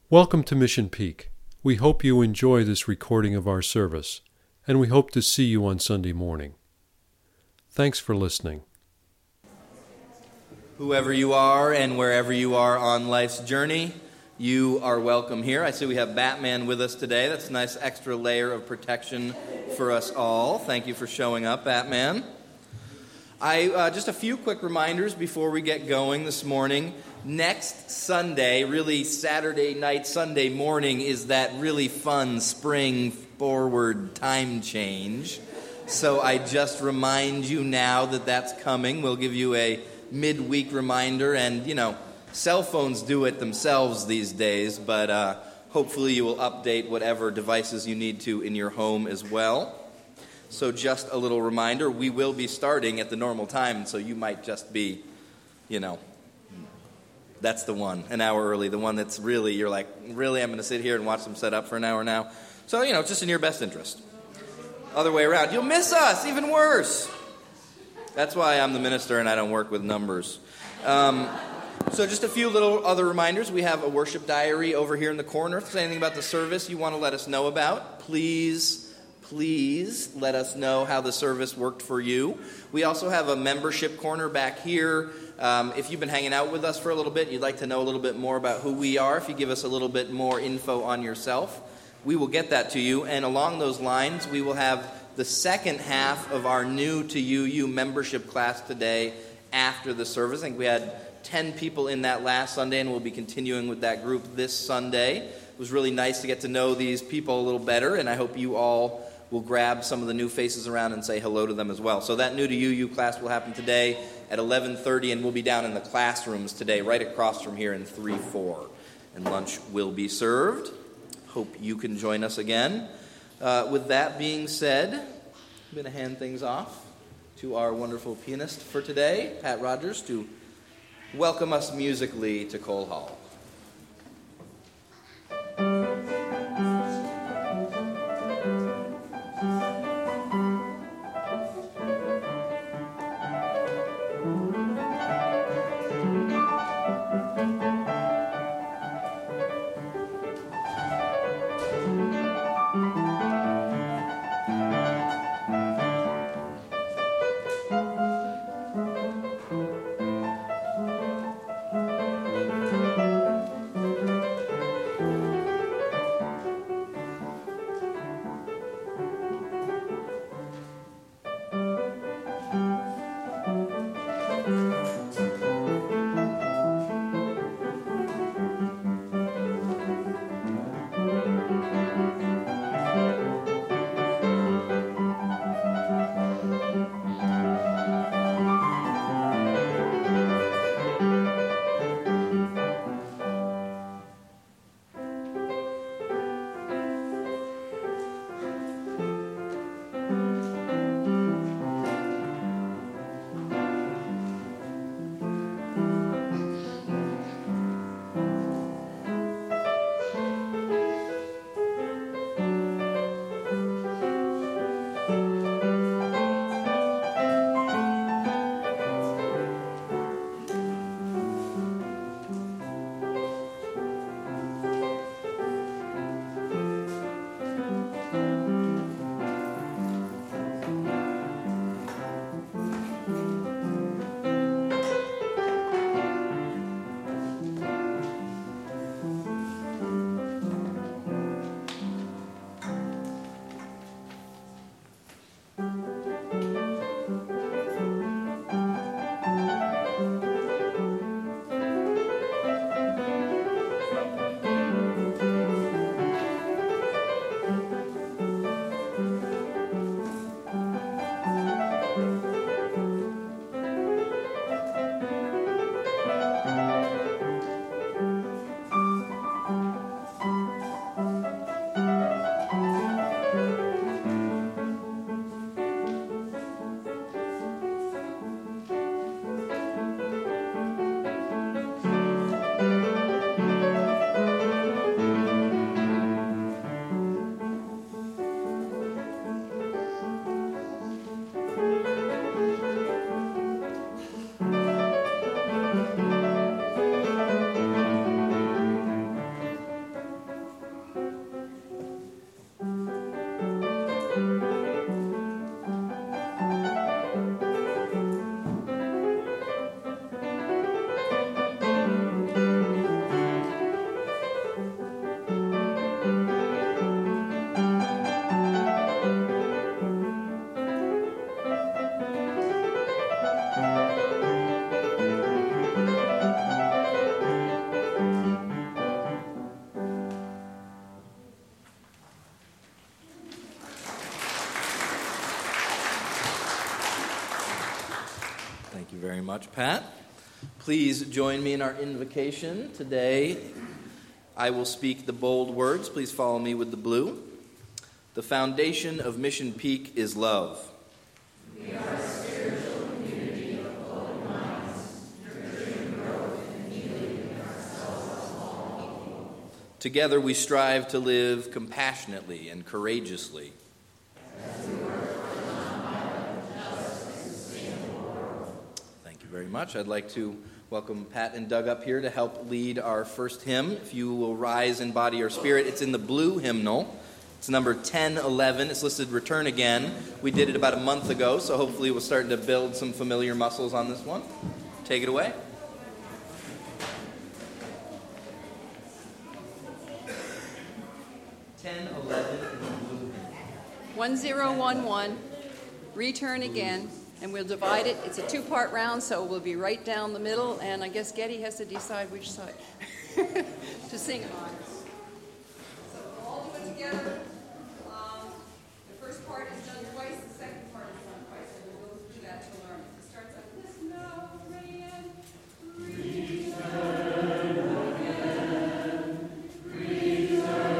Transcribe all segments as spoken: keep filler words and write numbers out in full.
Welcome to Mission Peak. We hope you enjoy this recording of our service, and we hope to see you on Sunday morning. Thanks for listening. Whoever you are and wherever you are on life's journey, you are welcome here. I see we have Batman with us today. That's a nice extra layer of protection for us all. Thank you for showing up, Batman. I uh, just a few quick reminders before we get going this morning. Next Sunday, really Saturday night, Sunday morning, is that really fun spring forward time change. So I just remind you now that that's coming. We'll give you a midweek reminder, and, you know, cell phones do it themselves these days, but uh, hopefully you will update whatever devices you need to in your home as well. So just a little reminder, we will be starting at the normal time, so you might just be, you know, that's the one, an hour early, the one that's really, you're like, really, I'm going to sit here and watch them set up for an hour now? So, you know, it's just in your best interest. Other way around, you'll miss us, even worse. That's why I'm the minister and I don't work with numbers. Um, so just a few little other reminders. We have a worship diary over here in the corner. If there's anything about the service you want to let us know about, please, please let us know how the service worked for you. We also have a membership corner back here. Um, if you've been hanging out with us for a little bit, you'd like to know a little bit more about who we are, if you give us a little bit more info on yourself, we will get that to you. And along those lines, we will have the second half of our new to U U membership class today after the service. I think we had ten people in that last Sunday, and we'll be continuing with that group this Sunday. It was really nice to get to know these people a little better, and I hope you all will grab some of the new faces around and say hello to them as well. So that new to U U class will happen today at eleven thirty, and we'll be down in the classrooms today, right across from here in three four. And lunch will be served. Hope you can join us again. Uh, with that being said, I'm going to hand things off to our wonderful pianist for today, Pat Rogers, to welcome us musically to Cole Hall. much, Pat. Please join me in our invocation. Today, I will speak the bold words. Please follow me with the blue. The foundation of Mission Peak is love. We are a spiritual community of glowing minds, nurturing growth and healing in ourselves as all people. Together we strive to live compassionately and courageously. As we work for a nonviolent, just, and sustainable world. Thank you very much. I'd like to welcome Pat and Doug up here to help lead our first hymn. If you will rise in body or spirit, it's in the blue hymnal. It's number ten eleven. It's listed Return Again. We did it about a month ago, so hopefully we're starting to build some familiar muscles on this one. Take it away. ten eleven in the blue hymnal. one zero one one, Return Again, and we'll divide it. It's a two-part round, so we'll be right down the middle, and I guess Getty has to decide which side to sing on. So we'll all do it together. Um, the first part is done twice, the second part is done twice, and we'll go through that to learn. It starts like this, no rain, return again, return.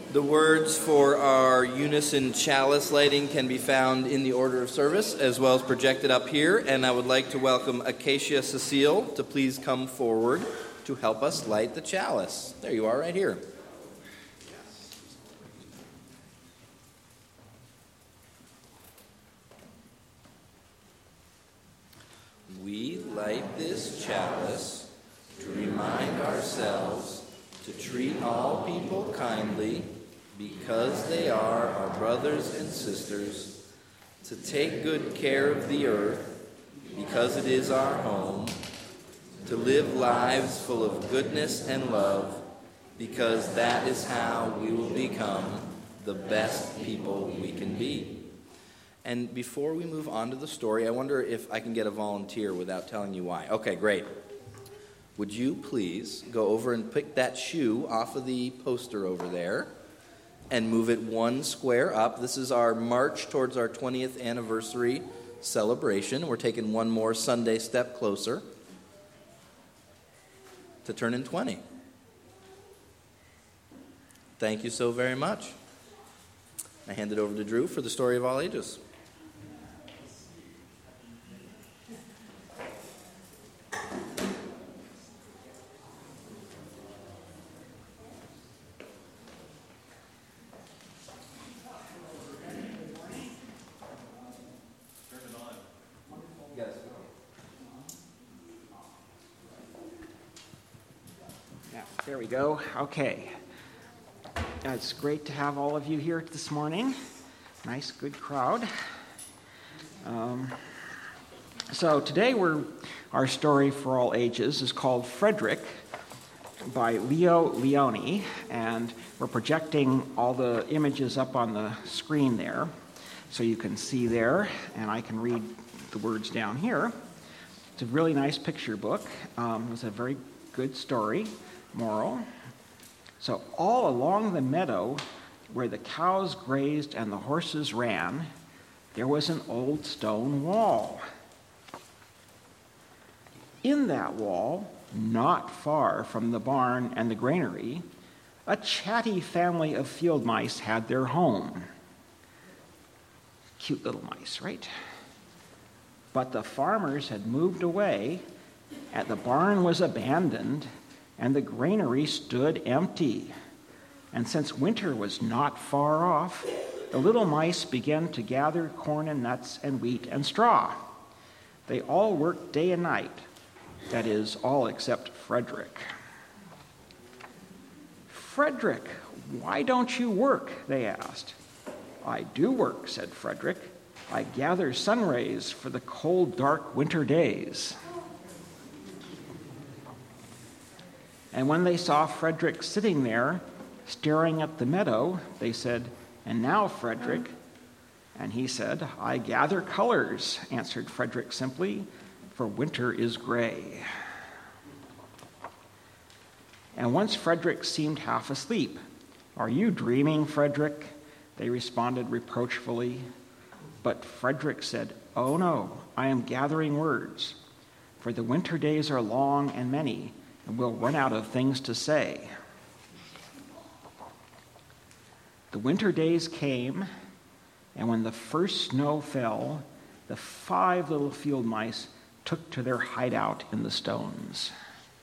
The words for our unison chalice lighting can be found in the order of service as well as projected up here. And I would like to welcome Acacia Cecile to please come forward to help us light the chalice. There you are right here. We light this chalice to remind ourselves to treat all people kindly because they are our brothers and sisters, to take good care of the earth because it is our home, to live lives full of goodness and love because that is how we will become the best people we can be. And before we move on to the story, I wonder if I can get a volunteer without telling you why. Okay, great. Would you please go over and pick that shoe off of the poster over there and move it one square up? This is our march towards our twentieth anniversary celebration. We're taking one more Sunday step closer to turning twenty. Thank you so very much. I hand it over to Drew for the story of all ages. There we go. Okay. It's great to have all of you here this morning. Nice, good crowd. Um, so today we're our story for all ages is called Frederick by Leo Lionni, and we're projecting all the images up on the screen there so you can see there, and I can read the words down here. It's a really nice picture book. Um, it was a very good story. Moral. So all along the meadow where the cows grazed and the horses ran, there was an old stone wall. In that wall, not far from the barn and the granary, a chatty family of field mice had their home. Cute little mice, right? But the farmers had moved away, and the barn was abandoned, and the granary stood empty. And since winter was not far off, the little mice began to gather corn and nuts and wheat and straw. They all worked day and night, that is, all except Frederick. Frederick, why don't you work? They asked. I do work, said Frederick. I gather sun rays for the cold, dark winter days. And when they saw Frederick sitting there, staring at the meadow, they said, And now, Frederick? And he said, I gather colors, answered Frederick simply, for winter is gray. And once Frederick seemed half asleep. Are you dreaming, Frederick? They responded reproachfully. But Frederick said, Oh no, I am gathering words, for the winter days are long and many, and we'll run out of things to say. The winter days came, and when the first snow fell, the five little field mice took to their hideout in the stones.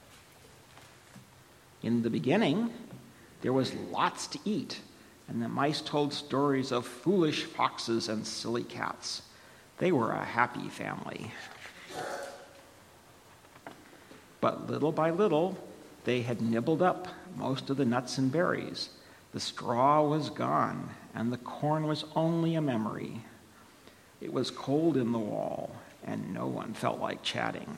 In the beginning, there was lots to eat, and the mice told stories of foolish foxes and silly cats. They were a happy family. But little by little, they had nibbled up most of the nuts and berries. The straw was gone, and the corn was only a memory. It was cold in the wall, and no one felt like chatting.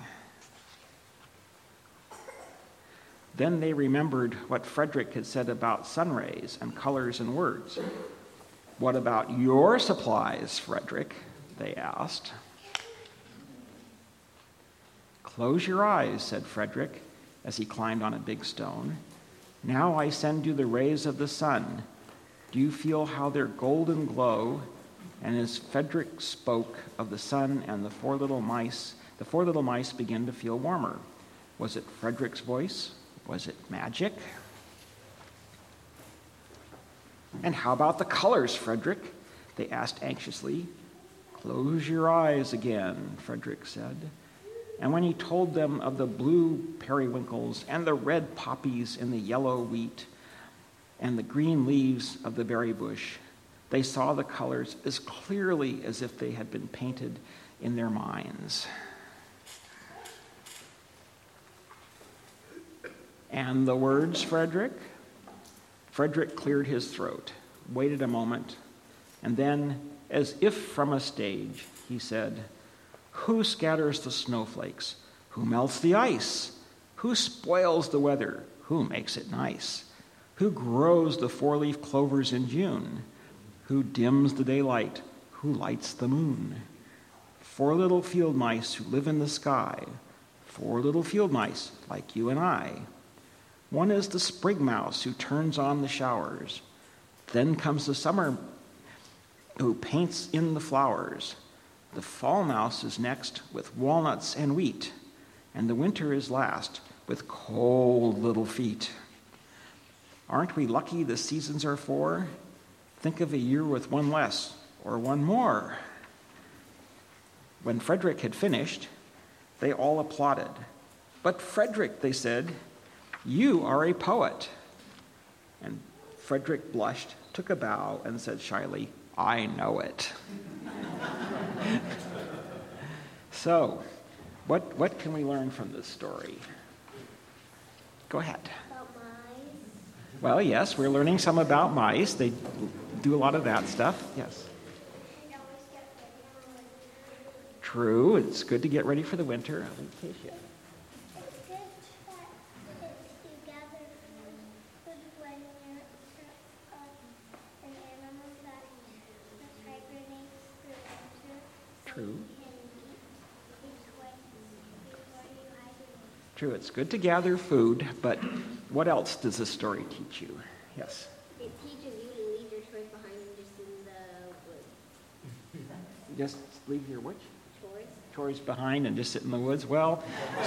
Then they remembered what Frederick had said about sun rays and colors and words. What about your supplies, Frederick? They asked. Close your eyes, said Frederick, as he climbed on a big stone. Now I send you the rays of the sun. Do you feel how their golden glow? And as Frederick spoke of the sun and the four little mice, the four little mice began to feel warmer. Was it Frederick's voice? Was it magic? "And how about the colors, Frederick?" they asked anxiously. "Close your eyes again," Frederick said. And when he told them of the blue periwinkles and the red poppies and the yellow wheat and the green leaves of the berry bush, they saw the colors as clearly as if they had been painted in their minds. "And the words, Frederick?" Frederick cleared his throat, waited a moment, and then, as if from a stage, he said, "Who scatters the snowflakes? Who melts the ice? Who spoils the weather? Who makes it nice? Who grows the four-leaf clovers in June? Who dims the daylight? Who lights the moon? Four little field mice who live in the sky, four little field mice like you and I. One is the spring mouse who turns on the showers. Then comes the summer who paints in the flowers. The fall mouse is next with walnuts and wheat, and the winter is last with cold little feet. Aren't we lucky the seasons are four? Think of a year with one less or one more." When Frederick had finished, they all applauded. "But Frederick," they said, "you are a poet." And Frederick blushed, took a bow, and said shyly, "I know it." So, what, what can we learn from this story? Go ahead. About mice. Well, yes, we're learning some about mice. They do a lot of that stuff. Yes. They always get ready for winter. True. It's good to get ready for the winter. It's good that you gather food when you're uh, an animal that the hibernates through winter. So True. you can eat before, before you hibernate. True. It's good to gather food, but what else does this story teach you? Yes. It teaches you to leave your chores behind and just in the woods. Just leave your which? Chores? Chores behind and just sit in the woods? Well,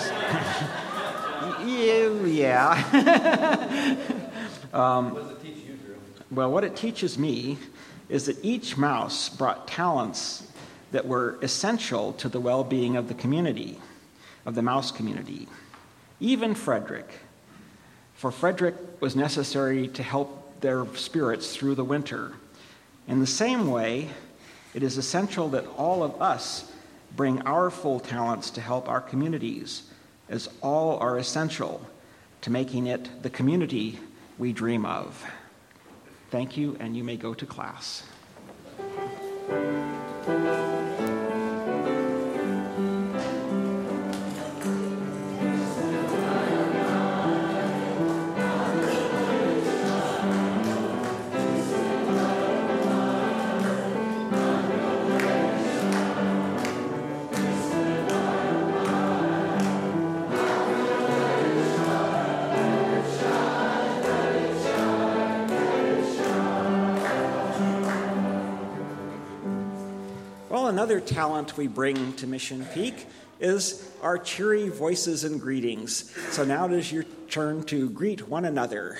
yeah. yeah. um, What does it teach you, Drew? well, what it teaches me is that each mouse brought talents that were essential to the well-being of the community, of the mouse community. Even Frederick. For Frederick was necessary to help their spirits through the winter. In the same way, it is essential that all of us bring our full talents to help our communities, as all are essential to making it the community we dream of. Thank you, and you may go to class. Another talent we bring to Mission Peak is our cheery voices and greetings. So now it is your turn to greet one another.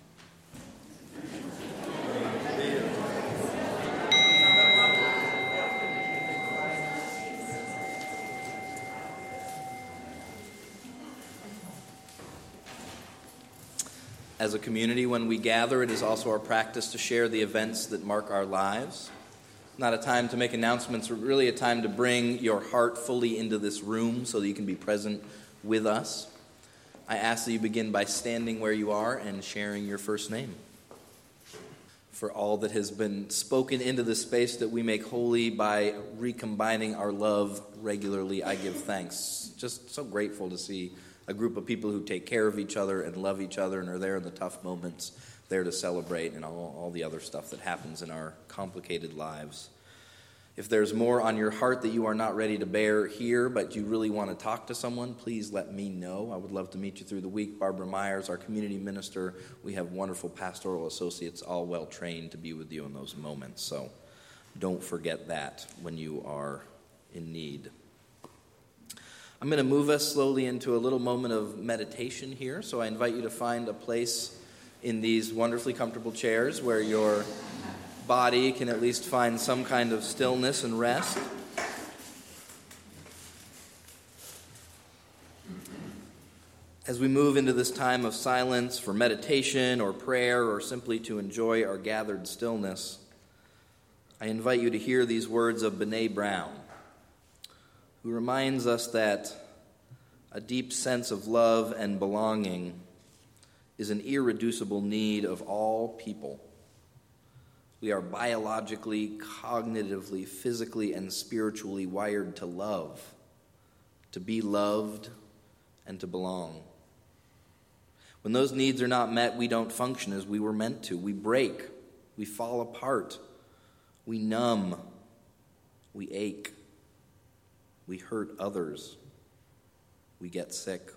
As a community, when we gather, it is also our practice to share the events that mark our lives. Not a time to make announcements, but really a time to bring your heart fully into this room so that you can be present with us. I ask that you begin by standing where you are and sharing your first name. For all that has been spoken into this space that we make holy by recombining our love regularly, I give thanks. Just so grateful to see a group of people who take care of each other and love each other and are there in the tough moments, there to celebrate, and all, all the other stuff that happens in our complicated lives. If there's more on your heart that you are not ready to bear here, but you really want to talk to someone, please let me know. I would love to meet you through the week. Barbara Myers, our community minister, we have wonderful pastoral associates, all well trained to be with you in those moments. So don't forget that when you are in need. I'm going to move us slowly into a little moment of meditation here, so I invite you to find a place in these wonderfully comfortable chairs where your body can at least find some kind of stillness and rest. As we move into this time of silence for meditation or prayer or simply to enjoy our gathered stillness, I invite you to hear these words of Brené Brown, who reminds us that a deep sense of love and belonging is an irreducible need of all people. We are biologically, cognitively, physically, and spiritually wired to love, to be loved, and to belong. When those needs are not met, we don't function as we were meant to. We break. We fall apart. We numb. We ache. We hurt others. We get sick.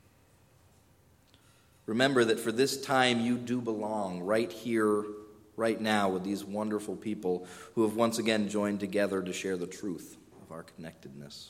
Remember that for this time you do belong right here, right now, with these wonderful people who have once again joined together to share the truth of our connectedness.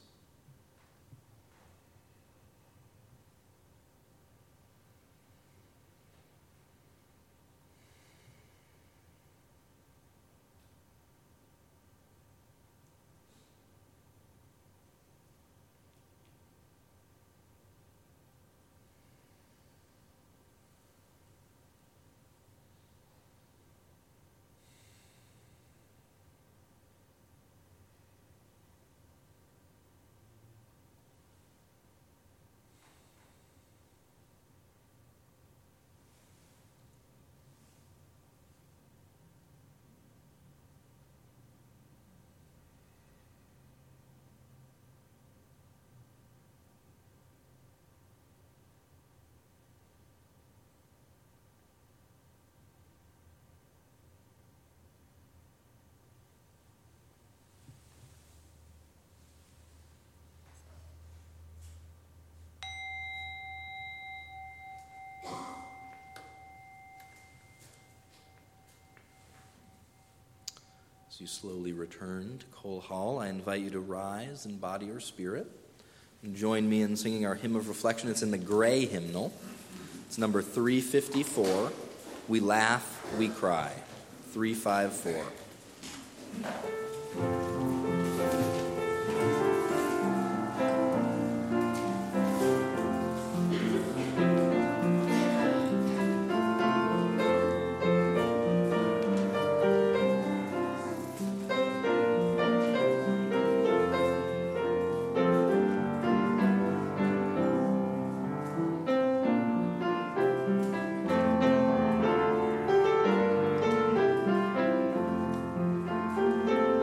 As you slowly return to Cole Hall, I invite you to rise in body or spirit and join me in singing our hymn of reflection. It's in the gray hymnal. It's number three fifty-four. We laugh, we cry. three fifty-four. Thank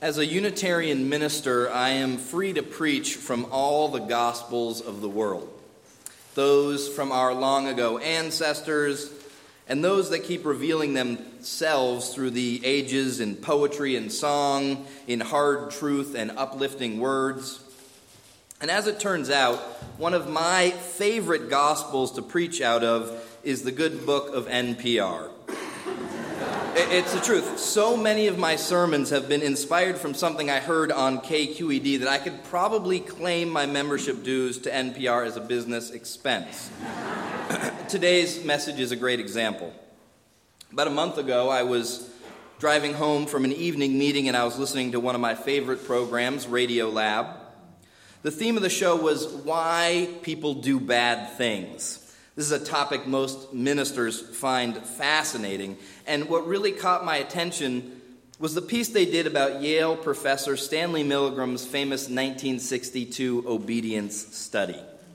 As a Unitarian minister, I am free to preach from all the Gospels of the world, those from our long ago ancestors, and those that keep revealing themselves through the ages in poetry and song, in hard truth and uplifting words. And as it turns out, one of my favorite Gospels to preach out of is the good book of N P R. It's the truth. So many of my sermons have been inspired from something I heard on K Q E D that I could probably claim my membership dues to N P R as a business expense. Today's message is a great example. About a month ago, I was driving home from an evening meeting and I was listening to one of my favorite programs, Radio Lab. The theme of the show was why people do bad things. This is a topic most ministers find fascinating, and what really caught my attention was the piece they did about Yale professor Stanley Milgram's famous nineteen sixty-two obedience study.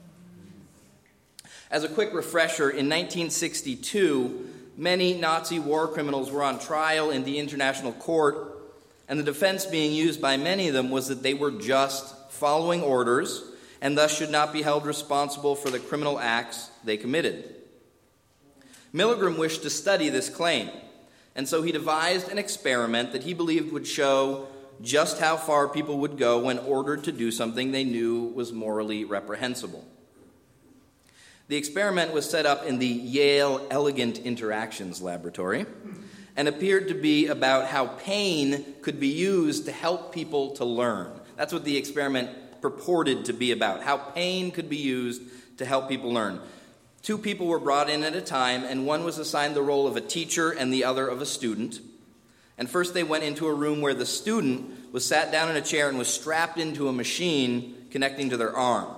As a quick refresher, in nineteen sixty-two, many Nazi war criminals were on trial in the International Court, and the defense being used by many of them was that they were just following orders and thus should not be held responsible for the criminal acts they committed. Milgram wished to study this claim, and so he devised an experiment that he believed would show just how far people would go when ordered to do something they knew was morally reprehensible. The experiment was set up in the Yale Elegant Interactions Laboratory and appeared to be about how pain could be used to help people to learn. That's what the experiment purported to be about, how pain could be used to help people learn. Two people were brought in at a time, and one was assigned the role of a teacher and the other of a student. And first they went into a room where the student was sat down in a chair and was strapped into a machine connecting to their arm.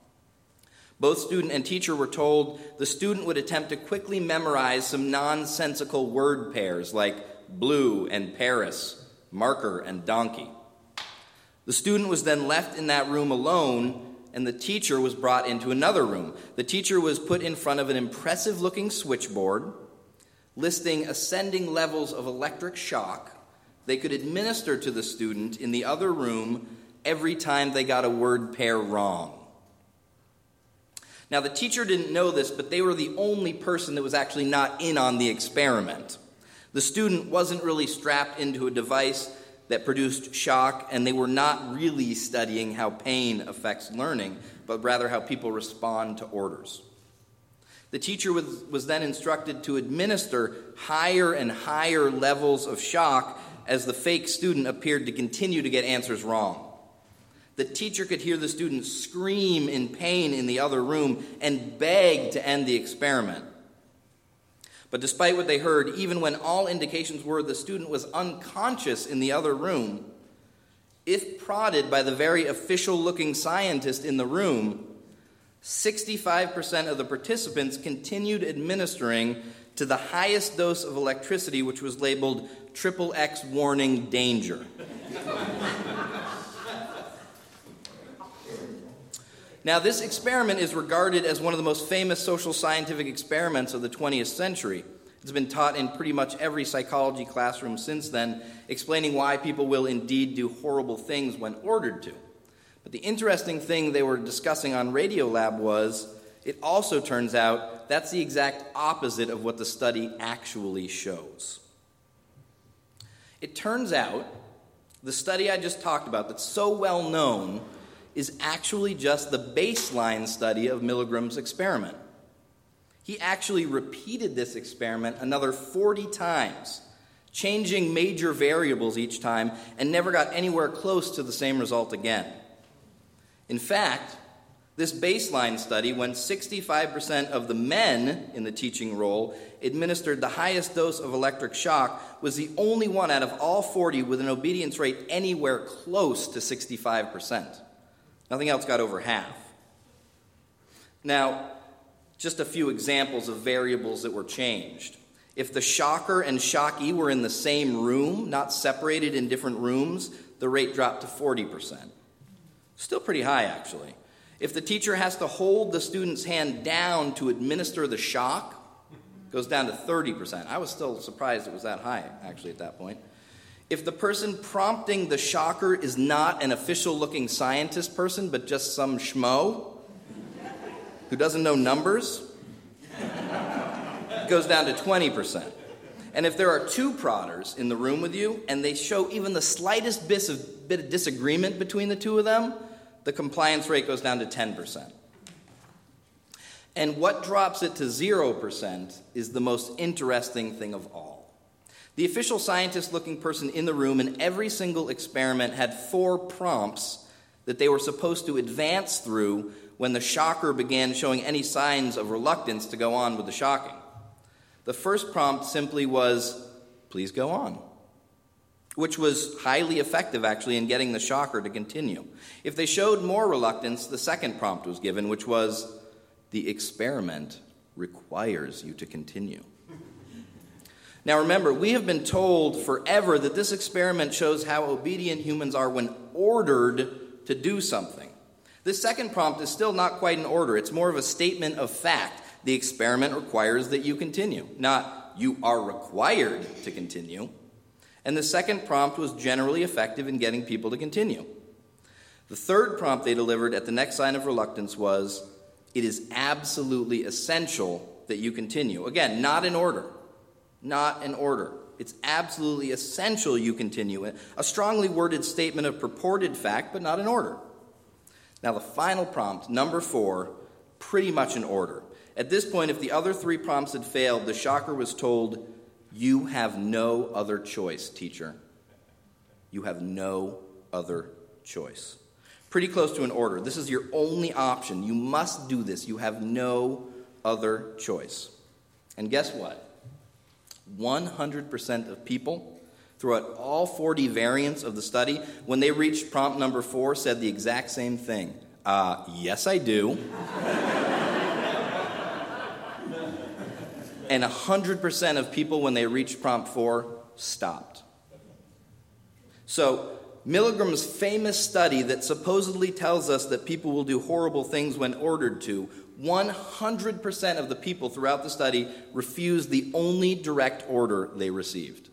Both student and teacher were told the student would attempt to quickly memorize some nonsensical word pairs like blue and Paris, marker and donkey. The student was then left in that room alone, and the teacher was brought into another room. The teacher was put in front of an impressive-looking switchboard, listing ascending levels of electric shock they could administer to the student in the other room every time they got a word pair wrong. Now, the teacher didn't know this, but they were the only person that was actually not in on the experiment. The student wasn't really strapped into a device that produced shock, and they were not really studying how pain affects learning, but rather how people respond to orders. The teacher was, was then instructed to administer higher and higher levels of shock as the fake student appeared to continue to get answers wrong. The teacher could hear the student scream in pain in the other room and beg to end the experiment. But despite what they heard, even when all indications were the student was unconscious in the other room, if prodded by the very official-looking scientist in the room, sixty-five percent of the participants continued administering to the highest dose of electricity, which was labeled triple X warning danger. Now, this experiment is regarded as one of the most famous social scientific experiments of the twentieth century. It's been taught in pretty much every psychology classroom since then, explaining why people will indeed do horrible things when ordered to. But the interesting thing they were discussing on Radiolab was, it also turns out that's the exact opposite of what the study actually shows. It turns out the study I just talked about that's so well known is actually just the baseline study of Milgram's experiment. He actually repeated this experiment another forty times, changing major variables each time, and never got anywhere close to the same result again. In fact, this baseline study, when sixty-five percent of the men in the teaching role administered the highest dose of electric shock, was the only one out of all forty with an obedience rate anywhere close to sixty-five percent. Nothing else got over half. Now, just a few examples of variables that were changed. If the shocker and shockee were in the same room, not separated in different rooms, the rate dropped to forty percent. Still pretty high, actually. If the teacher has to hold the student's hand down to administer the shock, it goes down to thirty percent. I was still surprised it was that high, actually, at that point. If the person prompting the shocker is not an official-looking scientist person, but just some schmo who doesn't know numbers, it goes down to twenty percent. And if there are two prodders in the room with you, and they show even the slightest bit of, bit of disagreement between the two of them, the compliance rate goes down to ten percent. And what drops it to zero percent is the most interesting thing of all. The official scientist-looking person in the room in every single experiment had four prompts that they were supposed to advance through when the shocker began showing any signs of reluctance to go on with the shocking. The first prompt simply was, please go on, which was highly effective, actually, in getting the shocker to continue. If they showed more reluctance, the second prompt was given, which was, the experiment requires you to continue. Now remember, we have been told forever that this experiment shows how obedient humans are when ordered to do something. This second prompt is still not quite an order. It's more of a statement of fact. The experiment requires that you continue, not you are required to continue. And the second prompt was generally effective in getting people to continue. The third prompt they delivered at the next sign of reluctance was, it is absolutely essential that you continue. Again, not in order. Not in order. It's absolutely essential you continue. A strongly worded statement of purported fact, but not in order. Now the final prompt, number four, pretty much in order. At this point, if the other three prompts had failed, the shocker was told, you have no other choice, teacher. You have no other choice. Pretty close to an order. This is your only option. You must do this. You have no other choice. And guess what? one hundred percent of people throughout all forty variants of the study, when they reached prompt number four, said the exact same thing. Uh, yes, I do. And one hundred percent of people, when they reached prompt four, stopped. So, Milgram's famous study that supposedly tells us that people will do horrible things when ordered to, one hundred percent of the people throughout the study refused the only direct order they received.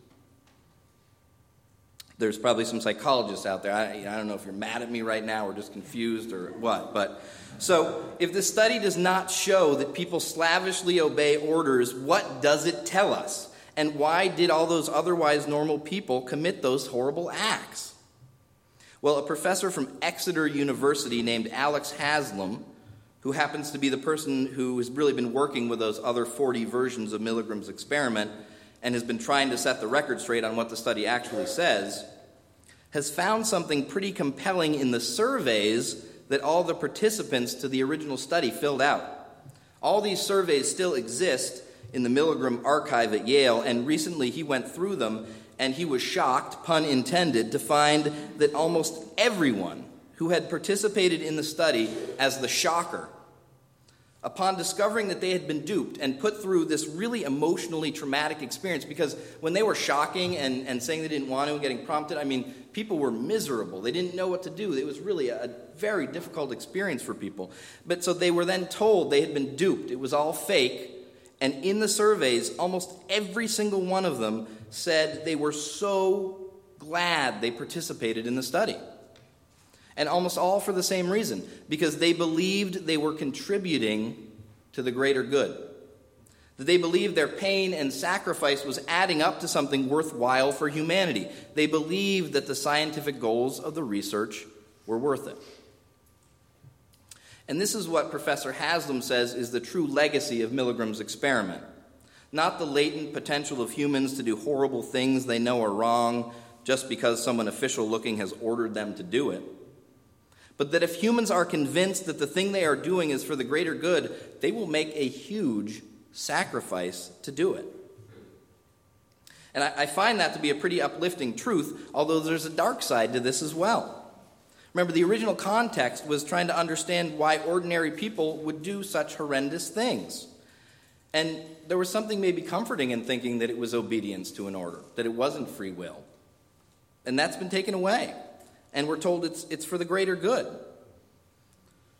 There's probably some psychologists out there. I, I don't know if you're mad at me right now or just confused or what. But so if the study does not show that people slavishly obey orders, what does it tell us? And why did all those otherwise normal people commit those horrible acts? Well, a professor from Exeter University named Alex Haslam, who happens to be the person who has really been working with those other forty versions of Milgram's experiment and has been trying to set the record straight on what the study actually says, has found something pretty compelling in the surveys that all the participants to the original study filled out. All these surveys still exist in the Milgram archive at Yale, and recently he went through them, and he was shocked, pun intended, to find that almost everyone who had participated in the study as the shocker, upon discovering that they had been duped and put through this really emotionally traumatic experience, because when they were shocking and, and saying they didn't want to and getting prompted, I mean, people were miserable. They didn't know what to do. It was really a very difficult experience for people. But so they were then told they had been duped. It was all fake. And in the surveys, almost every single one of them said they were so glad they participated in the study. And almost all for the same reason, because they believed they were contributing to the greater good. That they believed their pain and sacrifice was adding up to something worthwhile for humanity. They believed that the scientific goals of the research were worth it. And this is what Professor Haslam says is the true legacy of Milgram's experiment. Not the latent potential of humans to do horrible things they know are wrong just because someone official-looking has ordered them to do it. But that if humans are convinced that the thing they are doing is for the greater good, they will make a huge sacrifice to do it. And I, I find that to be a pretty uplifting truth, although there's a dark side to this as well. Remember, the original context was trying to understand why ordinary people would do such horrendous things. And there was something maybe comforting in thinking that it was obedience to an order, that it wasn't free will. And that's been taken away. And we're told it's it's for the greater good.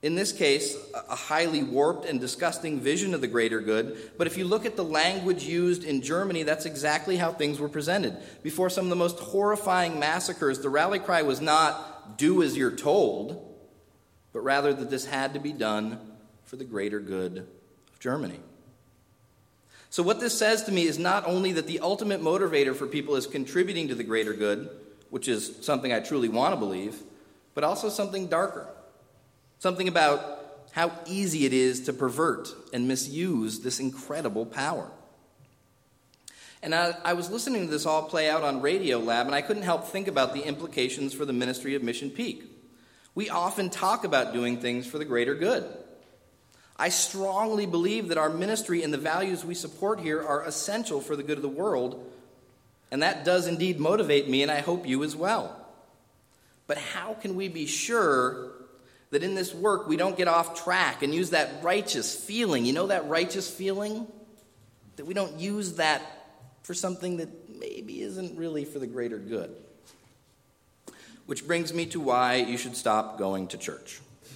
In this case, a highly warped and disgusting vision of the greater good. But if you look at the language used in Germany, that's exactly how things were presented. Before some of the most horrifying massacres, the rally cry was not, "Do as you're told," but rather that this had to be done for the greater good of Germany. So what this says to me is not only that the ultimate motivator for people is contributing to the greater good, which is something I truly want to believe, but also something darker. Something about how easy it is to pervert and misuse this incredible power. And I, I was listening to this all play out on Radiolab, and I couldn't help think about the implications for the ministry of Mission Peak. We often talk about doing things for the greater good. I strongly believe that our ministry and the values we support here are essential for the good of the world, and that does indeed motivate me, and I hope you as well. But how can we be sure that in this work we don't get off track and use that righteous feeling? You know that righteous feeling? That we don't use that for something that maybe isn't really for the greater good. Which brings me to why you should stop going to church.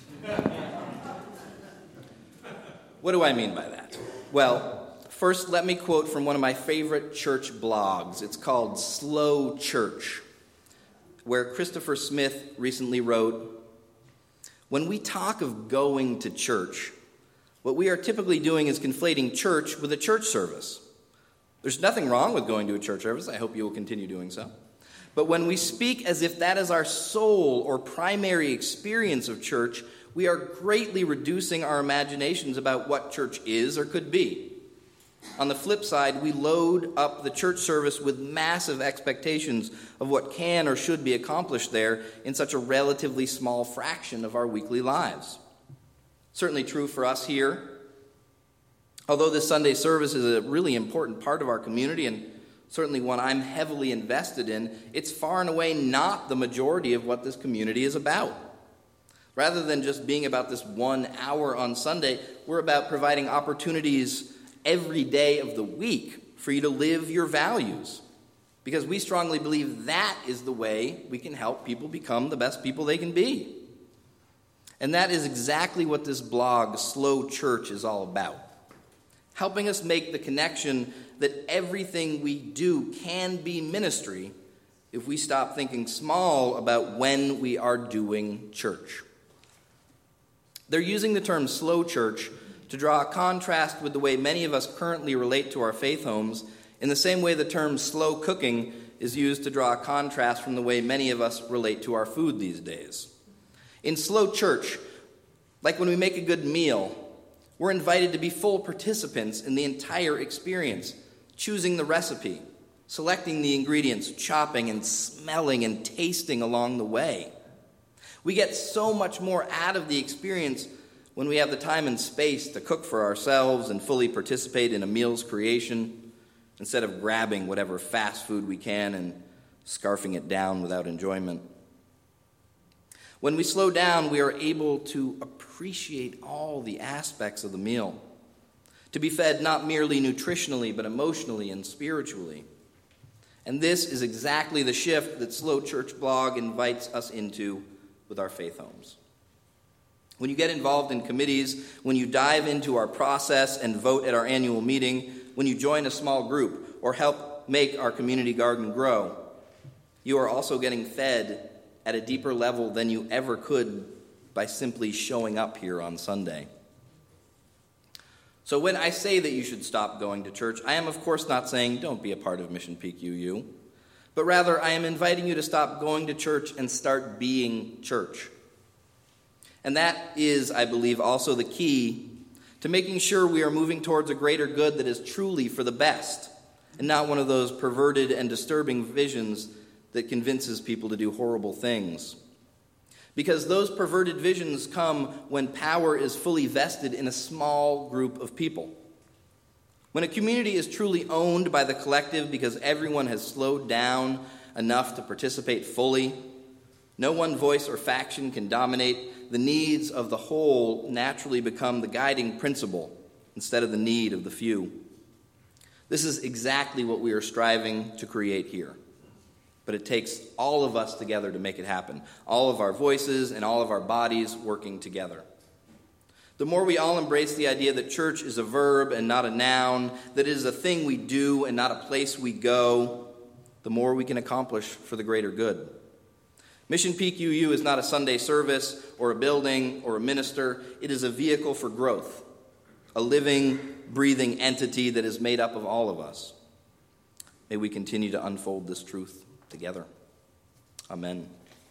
What do I mean by that? Well, first let me quote from one of my favorite church blogs. It's called Slow Church, where Christopher Smith recently wrote, "When we talk of going to church, what we are typically doing is conflating church with a church service. There's nothing wrong with going to a church service. I hope you will continue doing so. But when we speak as if that is our sole or primary experience of church, we are greatly reducing our imaginations about what church is or could be. On the flip side, we load up the church service with massive expectations of what can or should be accomplished there in such a relatively small fraction of our weekly lives. Certainly true for us here. Although this Sunday service is a really important part of our community and certainly one I'm heavily invested in, it's far and away not the majority of what this community is about. Rather than just being about this one hour on Sunday, we're about providing opportunities every day of the week for you to live your values. Because we strongly believe that is the way we can help people become the best people they can be. And that is exactly what this blog, Slow Church, is all about. Helping us make the connection that everything we do can be ministry if we stop thinking small about when we are doing church. They're using the term slow church to draw a contrast with the way many of us currently relate to our faith homes, in the same way the term slow cooking is used to draw a contrast from the way many of us relate to our food these days. In slow church, like when we make a good meal, we're invited to be full participants in the entire experience, choosing the recipe, selecting the ingredients, chopping and smelling and tasting along the way. We get so much more out of the experience when we have the time and space to cook for ourselves and fully participate in a meal's creation, instead of grabbing whatever fast food we can and scarfing it down without enjoyment. When we slow down, we are able to appreciate all the aspects of the meal, to be fed not merely nutritionally, but emotionally and spiritually. And this is exactly the shift that Slow Church Blog invites us into with our faith homes. When you get involved in committees, when you dive into our process and vote at our annual meeting, when you join a small group or help make our community garden grow, you are also getting fed at a deeper level than you ever could by simply showing up here on Sunday. So when I say that you should stop going to church, I am of course not saying don't be a part of Mission Peak U U, but rather I am inviting you to stop going to church and start being church. And that is, I believe, also the key to making sure we are moving towards a greater good that is truly for the best, and not one of those perverted and disturbing visions that convinces people to do horrible things. Because those perverted visions come when power is fully vested in a small group of people. When a community is truly owned by the collective because everyone has slowed down enough to participate fully, no one voice or faction can dominate. The needs of the whole naturally become the guiding principle instead of the need of the few. This is exactly what we are striving to create here. But it takes all of us together to make it happen. All of our voices and all of our bodies working together. The more we all embrace the idea that church is a verb and not a noun, that it is a thing we do and not a place we go, the more we can accomplish for the greater good. Mission Peak U U is not a Sunday service or a building or a minister. It is a vehicle for growth, a living, breathing entity that is made up of all of us. May we continue to unfold this truth together. Amen.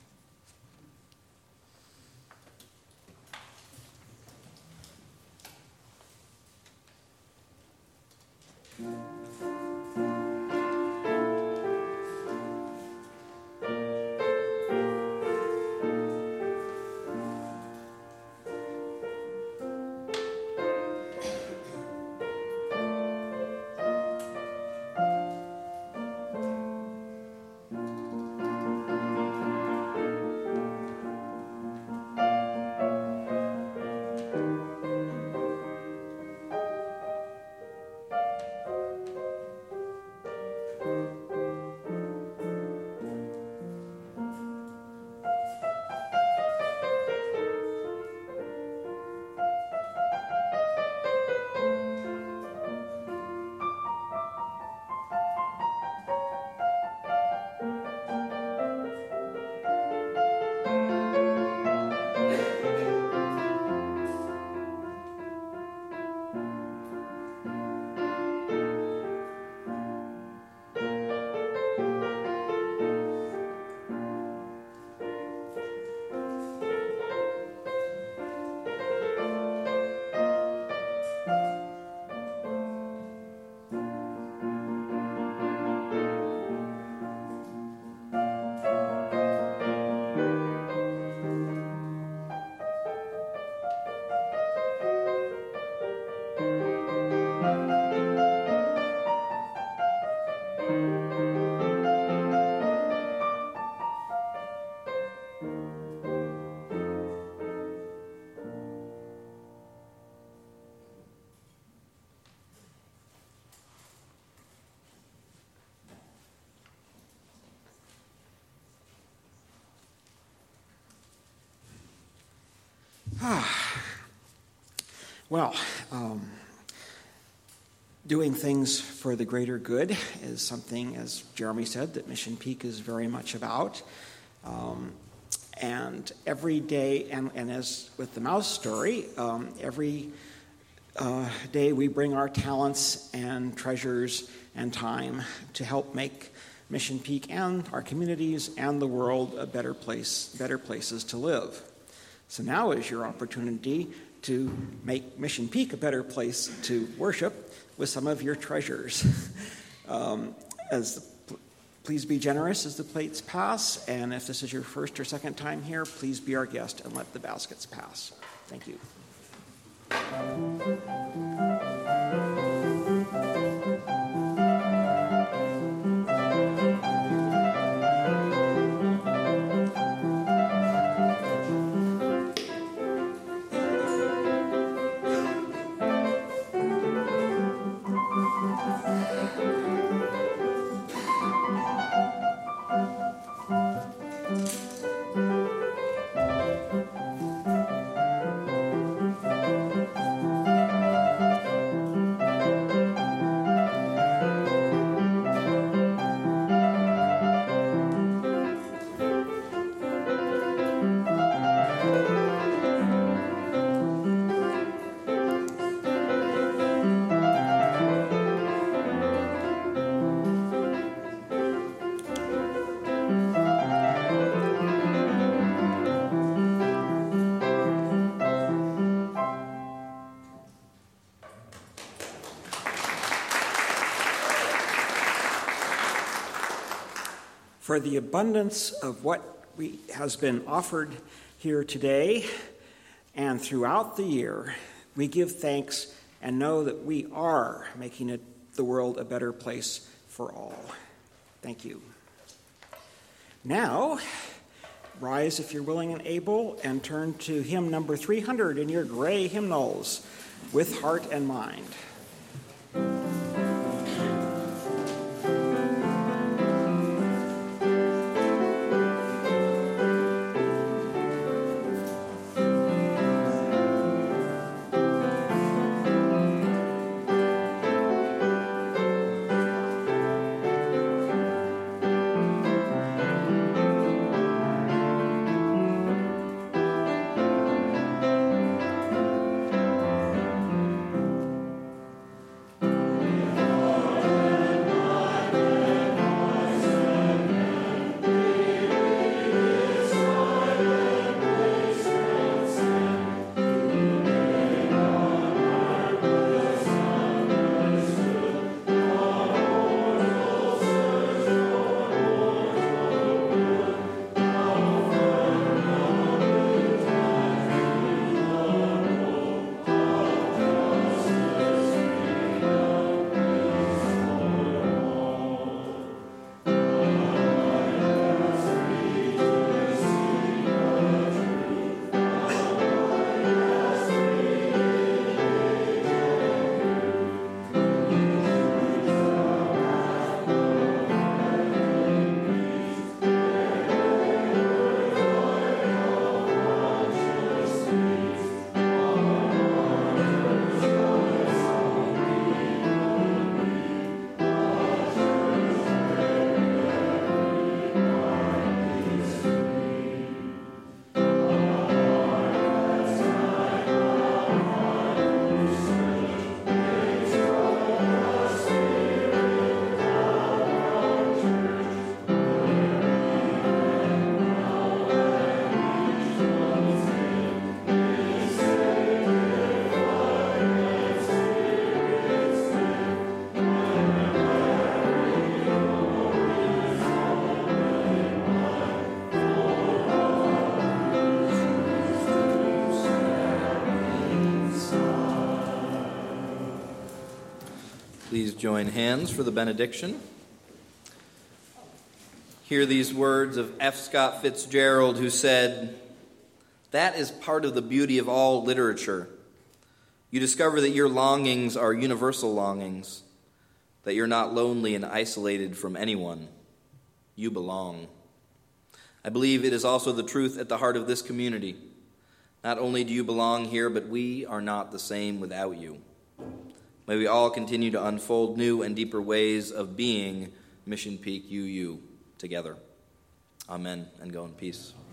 Well, um, doing things for the greater good is something, as Jeremy said, that Mission Peak is very much about. Um, and every day, and, and as with the mouse story, um, every uh, day we bring our talents and treasures and time to help make Mission Peak and our communities and the world a better place, better places to live. So now is your opportunity to make Mission Peak a better place to worship with some of your treasures. um, as the, please be generous as the plates pass, and if this is your first or second time here, please be our guest and let the baskets pass. Thank you. For the abundance of what we, has been offered here today and throughout the year, we give thanks and know that we are making it, the world a better place for all. Thank you. Now, rise if you're willing and able and turn to hymn number three hundred in your gray hymnals, With Heart and Mind. Please join hands for the benediction. Hear these words of F. Scott Fitzgerald, who said, "That is part of the beauty of all literature. You discover that your longings are universal longings, that you're not lonely and isolated from anyone. You belong." I believe it is also the truth at the heart of this community. Not only do you belong here, but we are not the same without you. May we all continue to unfold new and deeper ways of being Mission Peak U U together. Amen, and go in peace.